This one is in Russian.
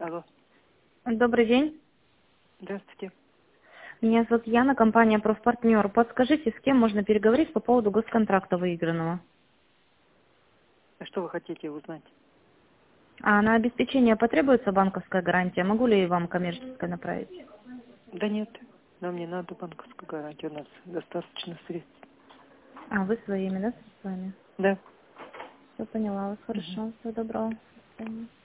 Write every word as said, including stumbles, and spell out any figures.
Алло. Добрый день. Здравствуйте. Меня зовут Яна, компания «Профпартнер». Подскажите, с кем можно переговорить по поводу госконтракта выигранного? А что вы хотите узнать? А на обеспечение потребуется банковская гарантия? Могу ли вам коммерческое направить? Да нет, нам не надо банковскую гарантию, у нас достаточно средств. А, вы своими, да, средствами? Да. Все поняла вас, Мгм. хорошо. Всего доброго. До свидания.